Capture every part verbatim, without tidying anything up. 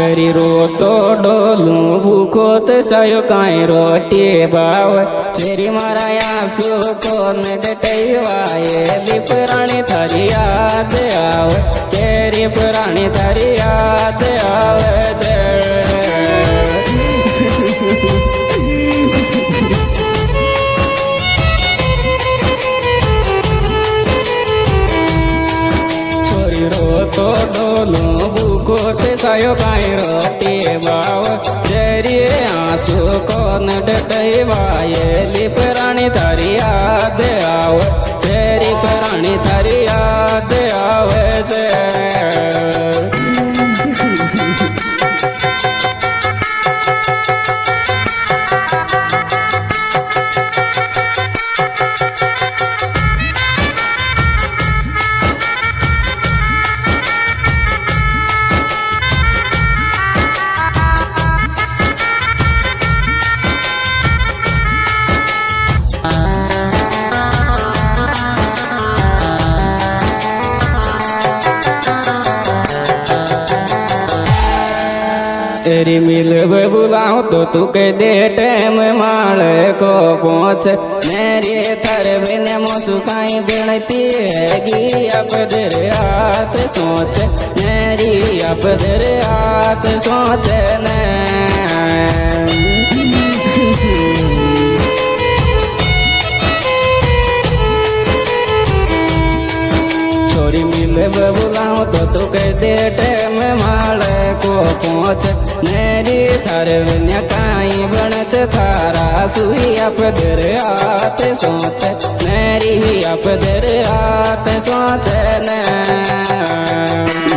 Worry रोतो डोलू भूखो तो सायो काई रोटी बाव चेरी मारा आंसू को डटवाए पुरानी थारी याद आव चेरी पुरानी थारी याद आव छोरी रोतो डोलू भूखो ते सायो काई रोटी बाव चेरी आंसू को डटवाए पुरानी थारी याद आव चेरी पुरानी थारी याद आवे जे तेरी मिल बुलाऊं तो तू के दे टाइम माल को पहुँच मेरी थर बिन मुस्काई बिनती हैगी अब दर हाथ सोच मेरी अब दर हाथ सोच न छोरी मिल बुलाऊं तो तू के दे टाइम माल को पहुँच मेरी थर काई बनत थारा सुई अप दर हाथ सोच मेरी अप दर हाथ सोच न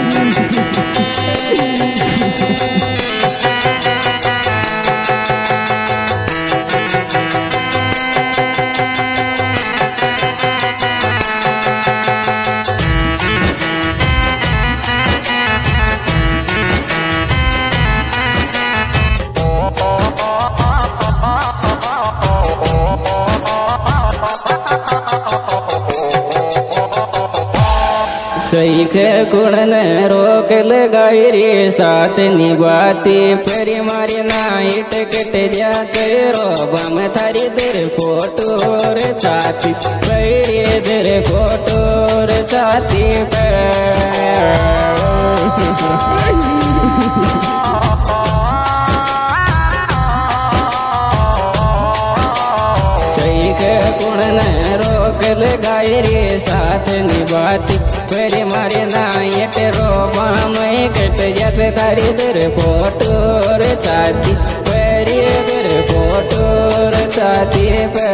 सही के गुण ने रोक लगाई रे साथ निभाती फेरी मारी नाइट कट जा चेरो बम थारी दर फोटो रे छाती फेरी दर फोटो रे छाती पे सही के गुण ने रोक लगाई रे साथ निभाती फेरी मारे नाइट रोबा में कट जत तारी दर फोटो रे छाती फेरी दर फोटो रे छाती पे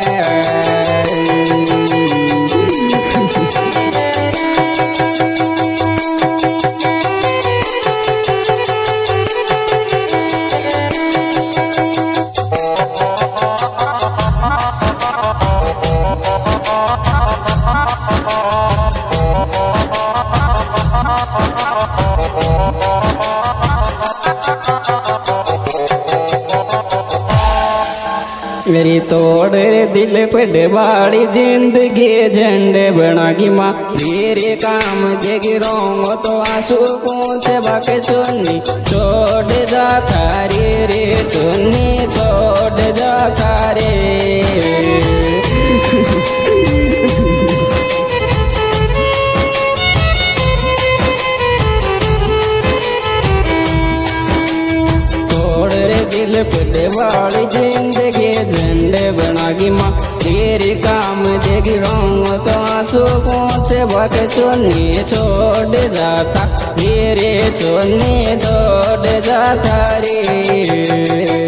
मेरी तोड़ दिल पड़ बाड़ी जिंदगी झंडे बनागी माँ मेरे काम जगिरोंगो तो आंसू पूछ बाके चुन्नी छोड़ जा थारे रे चुन्नी छोड़ जा थारे दिल पे वाली जिंदगी झंडे बनागी माँ तेरे काम देगी रंग तो आंसू पूछ बक चुन्नी छोड़ जाता मेरे चुन्नी छोड़ जाता रे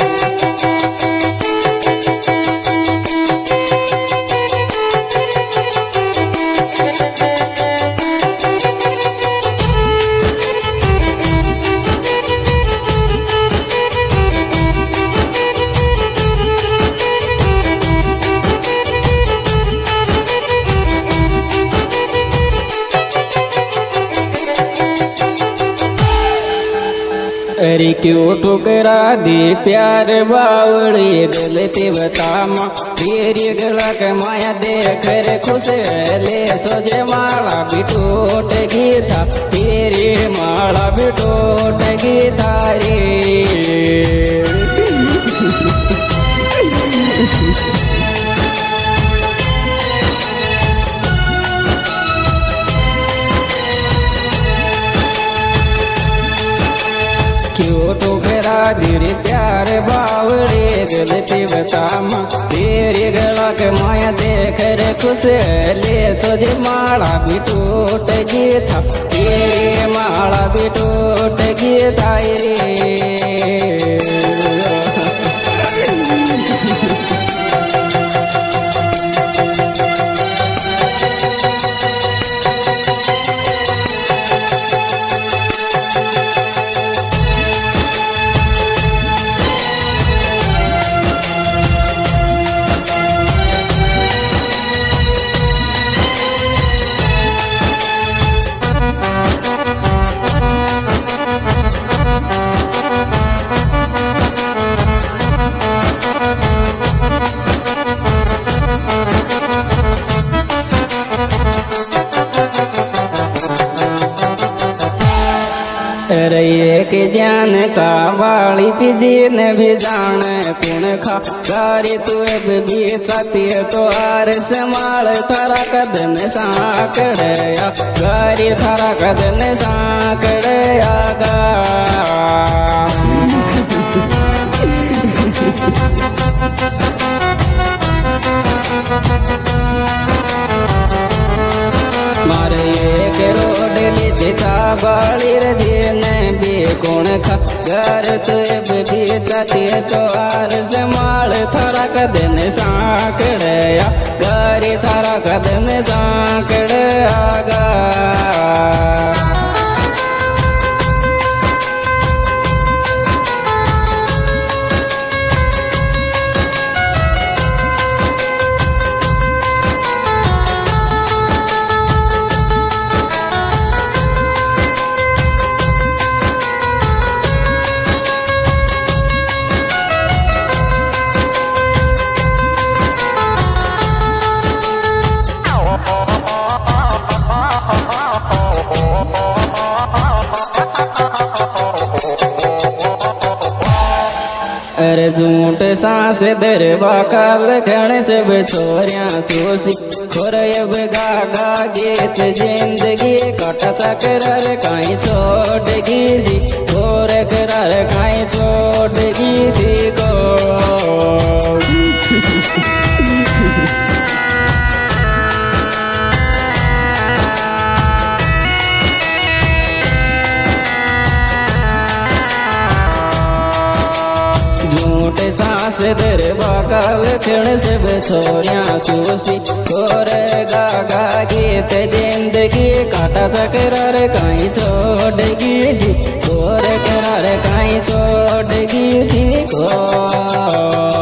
अरे क्यों ठुकरा दी प्यार बावड़ी गलती बता माँ तेरी गला के माया देख रे खुश ले तुझे माला भी टूट गई था। तेरी माला भी टूटेगी थारी। क्यों टोकरा तेरी प्यार बावड़ी गलती बता माँ तेरी गला के माया देख रे खुश ले तुझे माला भी टूटेगी था तेरी माला भी टूटेगी थारी। अरे एक जान चावाली चीज ने भी जाने कौन खा गारी तू अब भी चाहती है तो आर संभाल थारा कदम सांकड़या गारी थारा कदम सांकड़या गा। मारे एक रोड लीजिए बाली रजी ने भी कौन खा घर तो अब भी चाहती है तो आर संभाल थारा कदम सांकड़या गारी थारा कदम सांकड़या गा। अरे झूठ सांस दरबा काल खण से छोरिया सोसी खोरब गागा गीत जिंदगी कट चकर काई छोड़गी जी खोर कर काई छोड़गी जी को। झूठ सांस दरबा काल खण से छोरिया सोसी खोर गागा गीत जिंदगी काटा चकर काई छोड़गी जी खोर कर काई छोड़गी जी को।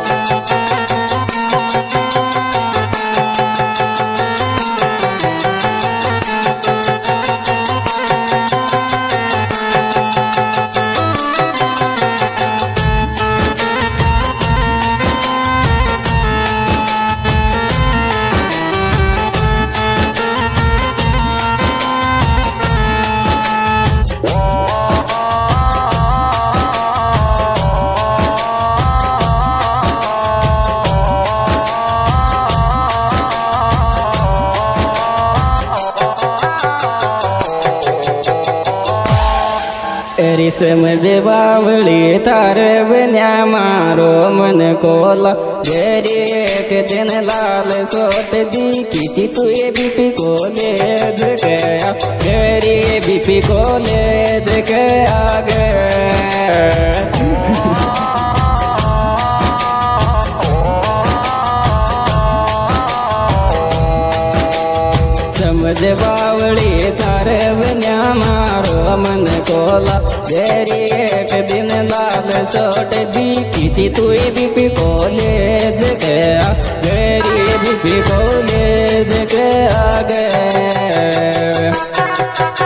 समझ बावली तारे बिना मारो मन कोला गेरी एक दिन लाल सोट दी की तू ये बीपी को ले गया गेरी बीपी को ले गया गया। समझ बावली तारे बिना मारो मन कोला गेरी एक दिन लाल सोट दी की तू बीपी को ले गया गेरी बीपी को